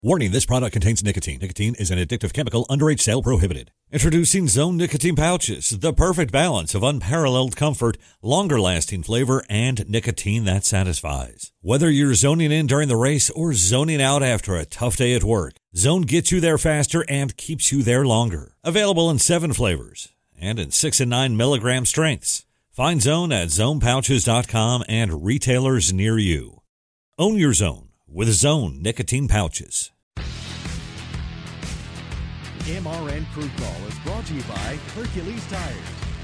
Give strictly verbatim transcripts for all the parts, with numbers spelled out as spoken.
Warning, this product contains nicotine. Nicotine is an addictive chemical. Underage sale prohibited. Introducing Zone Nicotine Pouches, the perfect balance of unparalleled comfort, longer-lasting flavor, and nicotine that satisfies. Whether you're zoning in during the race or zoning out after a tough day at work, Zone gets you there faster and keeps you there longer. Available in seven flavors and in six and nine milligram strengths. Find Zone at zone pouches dot com and retailers near you. Own your Zone with Zone Nicotine Pouches. M R N Crew Call is brought to you by Hercules Tires.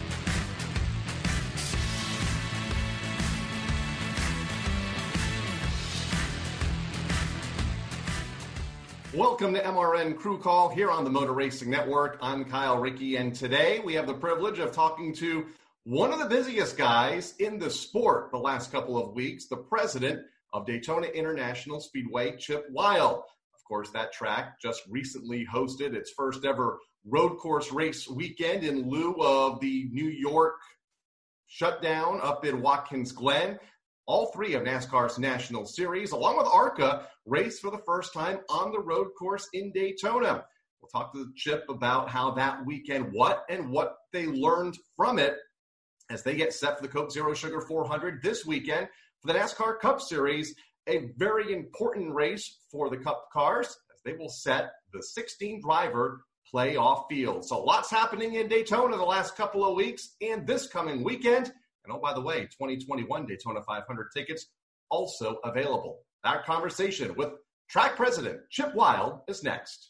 Welcome to M R N Crew Call here on the Motor Racing Network. I'm Kyle Rickey, and today we have the privilege of talking to one of the busiest guys in the sport the last couple of weeks, the president of Daytona International Speedway, Chip Wile. Of course, that track just recently hosted its first ever road course race weekend in lieu of the New York shutdown up in Watkins Glen. All three of NASCAR's National Series, along with ARCA, raced for the first time on the road course in Daytona. We'll talk to Chip about how that weekend, what and what they learned from it as they get set for the Coke Zero Sugar four hundred this weekend for the NASCAR Cup Series, a very important race for the Cup cars as they will set the sixteen-driver playoff field. So lots happening in Daytona the last couple of weeks and this coming weekend. And oh, by the way, twenty twenty-one Daytona five hundred tickets also available. That conversation with track president Chip Wile is next.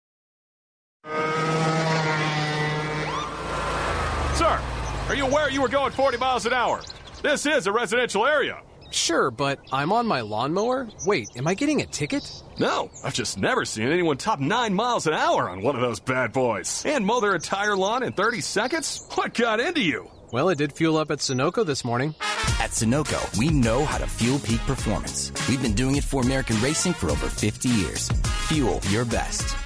Sir, are you aware you were going forty miles an hour? This is a residential area. Sure, but I'm on my lawnmower? Wait, am I getting a ticket? No, I've just never seen anyone top nine miles an hour on one of those bad boys. And mow their entire lawn in thirty seconds? What got into you? Well, it did fuel up at Sunoco this morning. At Sunoco, we know how to fuel peak performance. We've been doing it for American racing for over fifty years. Fuel your best.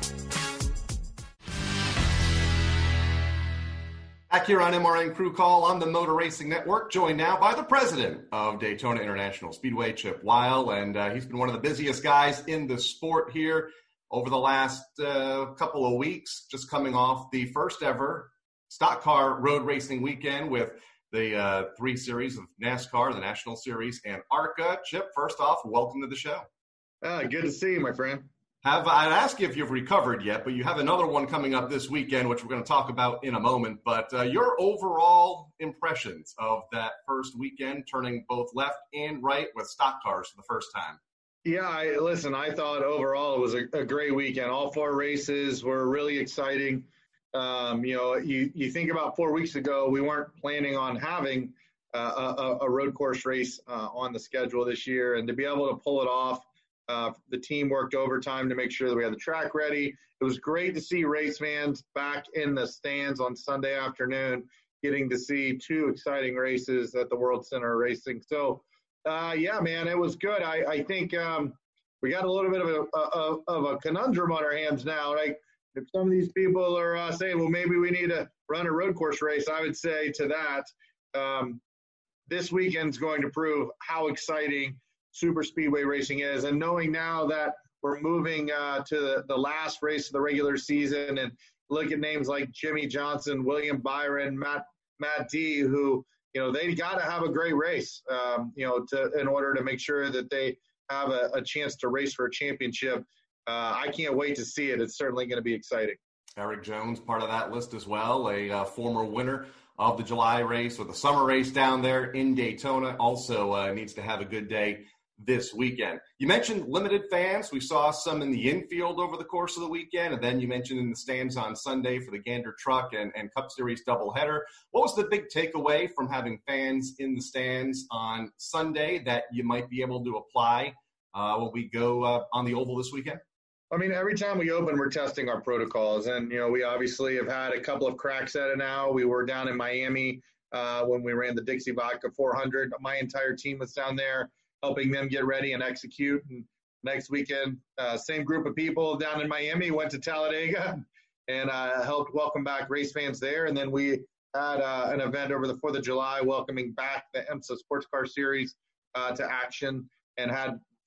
Back here on M R N Crew Call on the Motor Racing Network, joined now by the president of Daytona International Speedway, Chip Wile, and uh, he's been one of the busiest guys in the sport here over the last uh, couple of weeks, just coming off the first ever stock car road racing weekend with the uh, three series of NASCAR, the National Series, and ARCA. Chip, first off, welcome to the show. Uh, good to see you, my friend. Have I'd ask you if you've recovered yet, but you have another one coming up this weekend, which we're going to talk about in a moment. But uh, your overall impressions of that first weekend, turning both left and right with stock cars for the first time. Yeah, I, listen, I thought overall it was a, a great weekend. All four races were really exciting. Um, you know, you, you think about four weeks ago, we weren't planning on having uh, a, a road course race uh, on the schedule this year. And to be able to pull it off, Uh, the team worked overtime to make sure that we had the track ready. It was great to see race fans back in the stands on Sunday afternoon, getting to see two exciting races at the World Center Racing. So, uh, yeah, man, it was good. I, I think um, we got a little bit of a, a, of a conundrum on our hands now. Like, if some of these people are uh, saying, well, maybe we need to run a road course race, I would say to that, um, this weekend's going to prove how exciting super speedway racing is. And knowing now that we're moving uh, to the, the last race of the regular season and look at names like Jimmy Johnson, William Byron, Matt, Matt D, who, you know, they got to have a great race, um, you know, to, in order to make sure that they have a, a chance to race for a championship. Uh, I can't wait to see it. It's certainly going to be exciting. Eric Jones, part of that list as well, a uh, former winner of the July race or the summer race down there in Daytona, also uh, needs to have a good day this weekend. You mentioned limited fans. We saw some in the infield over the course of the weekend, and then you mentioned in the stands on Sunday for the Gander Truck and, and Cup Series doubleheader. What was the big takeaway from having fans in the stands on Sunday that you might be able to apply uh, when we go uh, on the oval this weekend? I mean, every time we open, we're testing our protocols. And, you know, we obviously have had a couple of cracks at it now. We were down in Miami uh, when we ran the Dixie Vodka four hundred. My entire team was down there helping them get ready and execute. And next weekend, uh, same group of people down in Miami went to Talladega and uh, helped welcome back race fans there. And then we had uh, an event over the fourth of July welcoming back the IMSA Sports Car Series uh, to action and had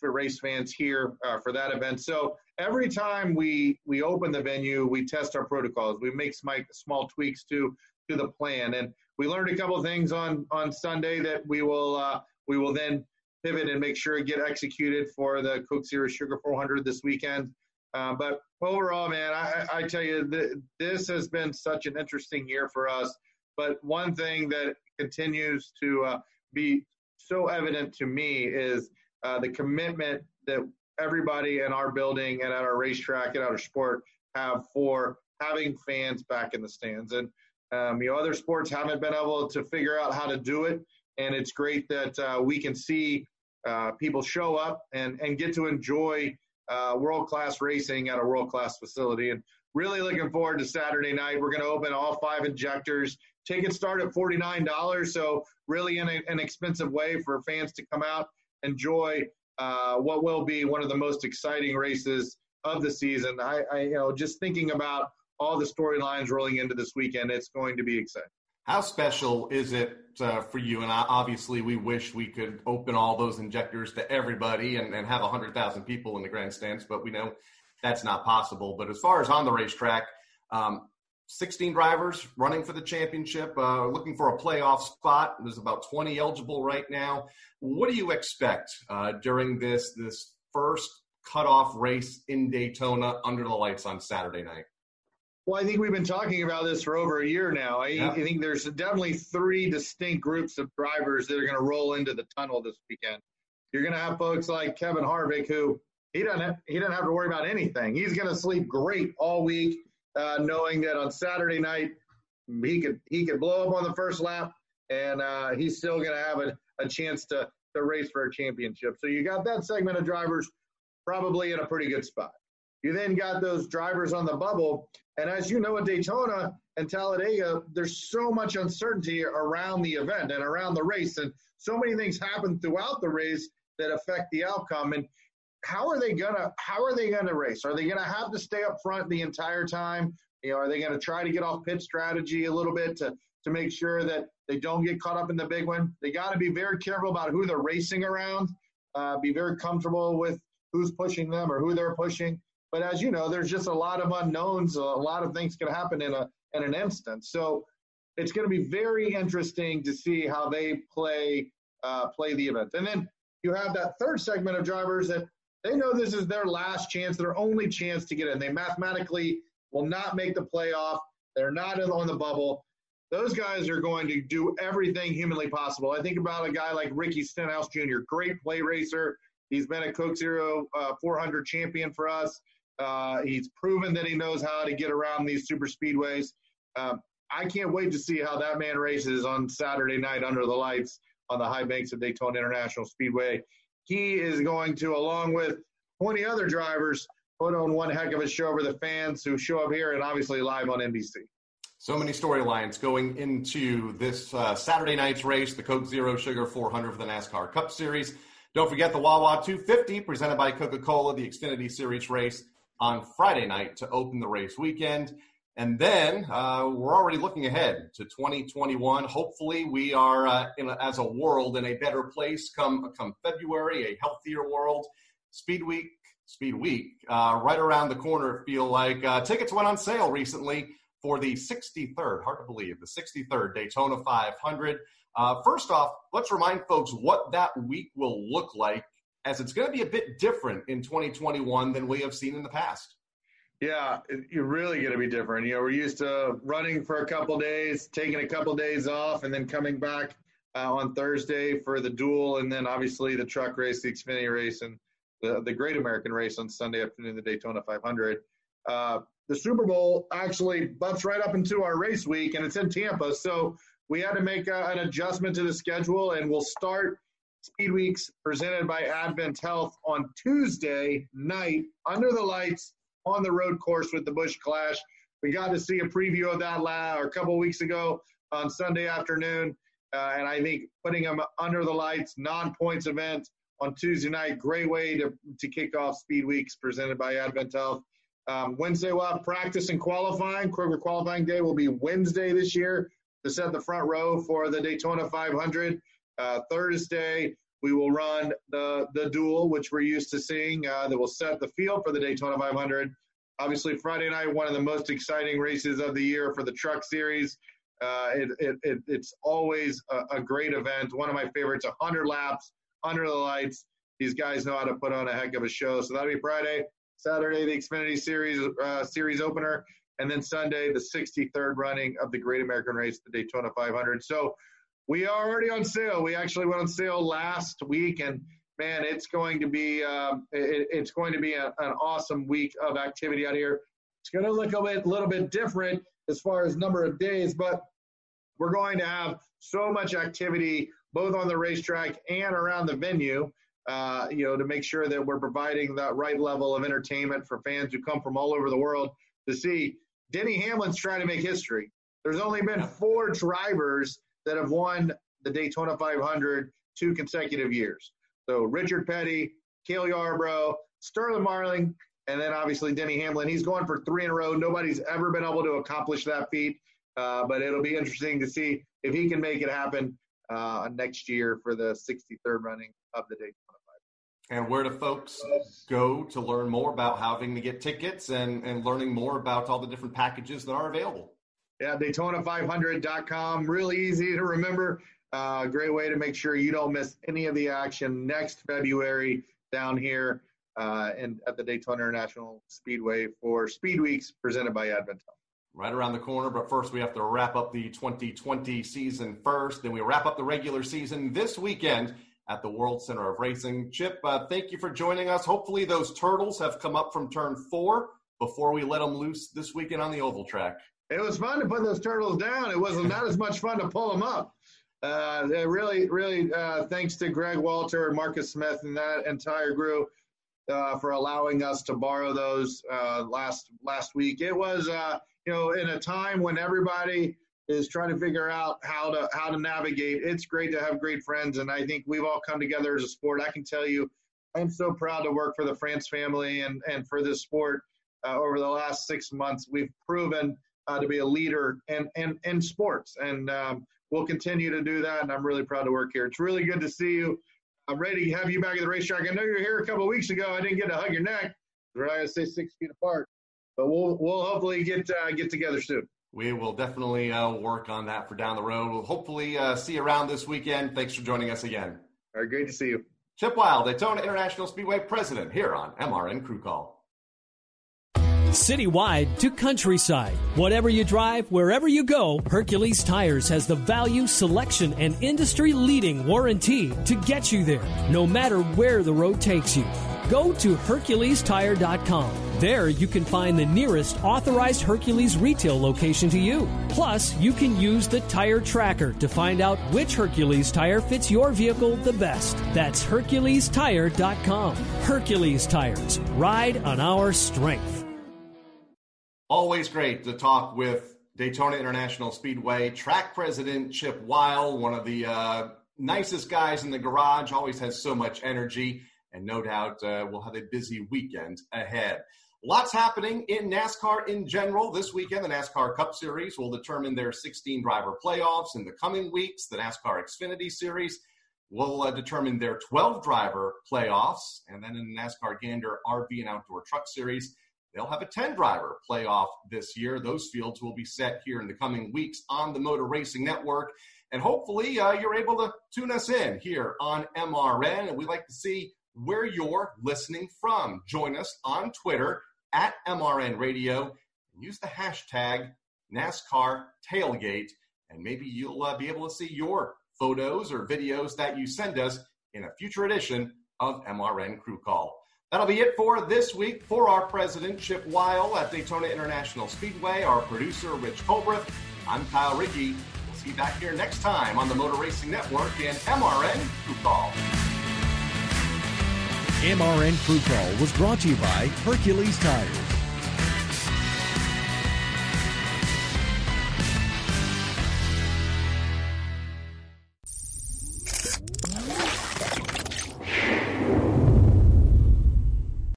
for race fans here uh, for that event. So every time we we open the venue, we test our protocols. We make small, small tweaks to to the plan, and we learned a couple of things on on Sunday that we will uh, we will then pivot and make sure it get executed for the Coke Zero Sugar four hundred this weekend. Uh, but overall, man, I, I tell you, th- this has been such an interesting year for us. But one thing that continues to uh, be so evident to me is uh, the commitment that everybody in our building and at our racetrack and at our sport have for having fans back in the stands. And, um, you know, other sports haven't been able to figure out how to do it. And it's great that uh, we can see uh, people show up and, and get to enjoy uh, world-class racing at a world-class facility. And really looking forward to Saturday night. We're going to open all five injectors. Tickets start at forty-nine dollars, so really in a, an expensive way for fans to come out, enjoy uh, what will be one of the most exciting races of the season. I, I you know, just thinking about all the storylines rolling into this weekend, it's going to be exciting. How special is it uh, for you? And obviously we wish we could open all those injectors to everybody and, and have one hundred thousand people in the grandstands, but we know that's not possible. But as far as on the racetrack, um, sixteen drivers running for the championship, uh, looking for a playoff spot. There's about twenty eligible right now. What do you expect uh, during this this first cutoff race in Daytona under the lights on Saturday night? Well, I think we've been talking about this for over a year now. I, yeah. I think there's definitely three distinct groups of drivers that are going to roll into the tunnel this weekend. You're going to have folks like Kevin Harvick, who he doesn't have, he doesn't have to worry about anything. He's going to sleep great all week, uh, knowing that on Saturday night he could he could blow up on the first lap, and uh, he's still going to have a, a chance to to race for a championship. So you got that segment of drivers probably in a pretty good spot. You then got those drivers on the bubble. And as you know, at Daytona and Talladega, there's so much uncertainty around the event and around the race. And so many things happen throughout the race that affect the outcome. And how are they gonna how are they gonna race? Are they gonna have to stay up front the entire time? You know, are they gonna try to get off pit strategy a little bit to, to make sure that they don't get caught up in the big one? They gotta be very careful about who they're racing around, uh, be very comfortable with who's pushing them or who they're pushing. But as you know, there's just a lot of unknowns. A lot of things can happen in a in an instant. So it's going to be very interesting to see how they play uh, play the event. And then you have that third segment of drivers that they know this is their last chance, their only chance to get in. They mathematically will not make the playoff. They're not in, on the bubble. Those guys are going to do everything humanly possible. I think about a guy like Ricky Stenhouse Junior, great play racer. He's been a Coke Zero uh, four hundred champion for us. Uh, he's proven that he knows how to get around these super speedways. Um, I can't wait to see how that man races on Saturday night under the lights on the high banks of Daytona International Speedway. He is going to, along with twenty other drivers, put on one heck of a show for the fans who show up here and obviously live on N B C. So many storylines going into this uh, Saturday night's race, the Coke Zero Sugar four hundred for the NASCAR Cup Series. Don't forget the Wawa two fifty presented by Coca-Cola, the Xfinity Series race on Friday night to open the race weekend. And then uh, we're already looking ahead to twenty twenty-one. Hopefully we are, uh, in a, as a world, in a better place come come February, a healthier world. Speed Week, Speed Week, uh, right around the corner, feel like. Uh, tickets went on sale recently for the sixty-third, hard to believe, the sixty-third Daytona five hundred. Uh, first off, let's remind folks what that week will look like, as it's going to be a bit different in twenty twenty-one than we have seen in the past. Yeah, you're really going to be different. You know, we're used to running for a couple days, taking a couple days off, and then coming back uh, on Thursday for the duel, and then obviously the truck race, the Xfinity race, and the, the Great American race on Sunday afternoon, the Daytona five hundred. Uh, the Super Bowl actually butts right up into our race week, and it's in Tampa, so we had to make a, an adjustment to the schedule, and we'll start Speed Weeks presented by Advent Health on Tuesday night under the lights on the road course with the Busch Clash. We got to see a preview of that la- or a couple weeks ago on Sunday afternoon, uh, and I think putting them under the lights, non-points event on Tuesday night, great way to, to kick off Speed Weeks presented by Advent Health. Um, Wednesday we'll have practice and qualifying. Kroger qualifying day will be Wednesday this year to set the front row for the Daytona five hundred. Uh, Thursday We will run the, the duel, which we're used to seeing, uh, that will set the field for the Daytona five hundred. Obviously, Friday night, one of the most exciting races of the year for the Truck Series. Uh, it, it, it, it's always a, a great event. One of my favorites, one hundred laps, under the lights. These guys know how to put on a heck of a show. So that'll be Friday. Saturday, the Xfinity Series uh, series opener. And then Sunday, the sixty-third running of the Great American Race, the Daytona five hundred. So we are already on sale. We actually went on sale last week, and man, it's going to be um, it, it's going to be a, an awesome week of activity out here. It's going to look a bit, little bit different as far as number of days, but we're going to have so much activity both on the racetrack and around the venue, uh, you know, to make sure that we're providing that right level of entertainment for fans who come from all over the world to see. Denny Hamlin's trying to make history. There's only been four drivers that have won the Daytona five hundred two consecutive years. So Richard Petty, Cale Yarborough, Sterling Marling, and then obviously Denny Hamlin. He's going for three in a row. Nobody's ever been able to accomplish that feat, uh, but it'll be interesting to see if he can make it happen uh, next year for the sixty-third running of the Daytona five hundred. And where do folks go to learn more about having to get tickets and, and learning more about all the different packages that are available? Yeah, Daytona five hundred dot com. Really easy to remember. Uh, great way to make sure you don't miss any of the action next February down here uh, and at the Daytona International Speedway for Speed Weeks presented by Advantel. Right around the corner, but first we have to wrap up the twenty twenty season first. Then we wrap up the regular season this weekend at the World Center of Racing. Chip, uh, thank you for joining us. Hopefully those turtles have come up from turn four before we let them loose this weekend on the oval track. It was fun to put those turtles down. It was not as much fun to pull them up. Uh, really, really, uh, thanks to Greg Walter and Marcus Smith and that entire group uh, for allowing us to borrow those uh, last last week. It was, uh, you know, in a time when everybody is trying to figure out how to how to navigate. It's great to have great friends, and I think we've all come together as a sport. I can tell you, I'm so proud to work for the France family and and for this sport. Uh, over the last six months, we've proven uh, to be a leader in in, in sports, and um, we'll continue to do that, and I'm really proud to work here. It's really good to see you. I'm ready to have you back at the racetrack. I know you were here a couple of weeks ago. I didn't get to hug your neck. We're not going to stay six feet apart, but we'll we'll hopefully get uh, get together soon. We will definitely uh, work on that for down the road. We'll hopefully uh, see you around this weekend. Thanks for joining us again. All right, great to see you. Chip Wild, Daytona International Speedway president, here on M R N Crew Call. Citywide to countryside. Whatever you drive, wherever you go, Hercules Tires has the value, selection, and industry-leading warranty to get you there, no matter where the road takes you. Go to Hercules Tire dot com. There you can find the nearest authorized Hercules retail location to you. Plus, you can use the Tire Tracker to find out which Hercules tire fits your vehicle the best. That's Hercules Tire dot com. Hercules Tires. Ride on our strength. Always great to talk with Daytona International Speedway track president Chip Wild, one of the uh, nicest guys in the garage, always has so much energy, and no doubt uh, we'll have a busy weekend ahead. Lots happening in NASCAR in general. This weekend, the NASCAR Cup Series will determine their sixteen-driver playoffs. In the coming weeks, the NASCAR Xfinity Series will uh, determine their twelve-driver playoffs. And then in the NASCAR Gander R V and Outdoor Truck Series, they'll have a ten-driver playoff this year. Those fields will be set here in the coming weeks on the Motor Racing Network. And hopefully uh, you're able to tune us in here on M R N. And we'd like to see where you're listening from. Join us on Twitter at M R N Radio. And use the hashtag NASCAR Tailgate. And maybe you'll uh, be able to see your photos or videos that you send us in a future edition of M R N Crew Call. That'll be it for this week. For our president, Chip Wild at Daytona International Speedway, our producer, Rich Colbreth, I'm Kyle Rickey. We'll see you back here next time on the Motor Racing Network and M R N Crew Call. M R N Crew Call was brought to you by Hercules Tires.